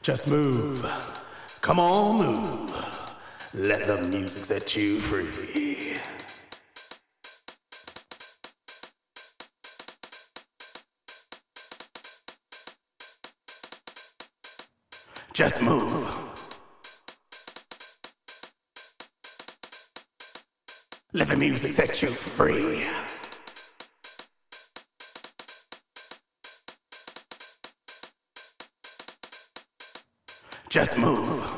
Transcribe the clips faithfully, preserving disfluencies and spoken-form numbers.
Just move. Come on, move. Let the music set you free. Just move. Let the music set you free. Just move.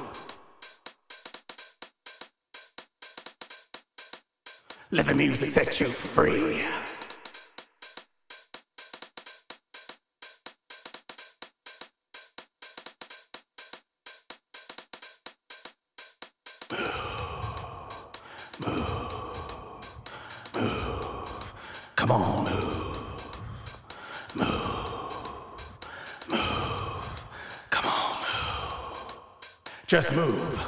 Let the music set you free. Move, move, move. Come on, move, move, move. Come on, move. Just move.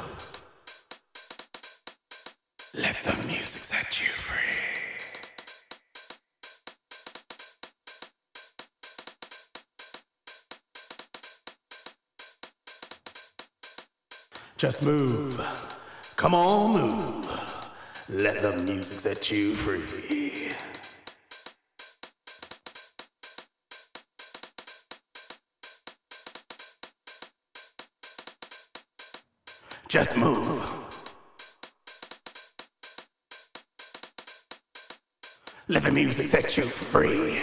Let the music set you free. Just move. Come on, move. Let the music set you free. Just move. Let the music set you free.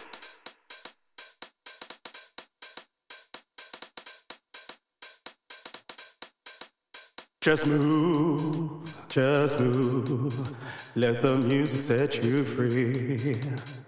Just move, just move. Let the music set you free.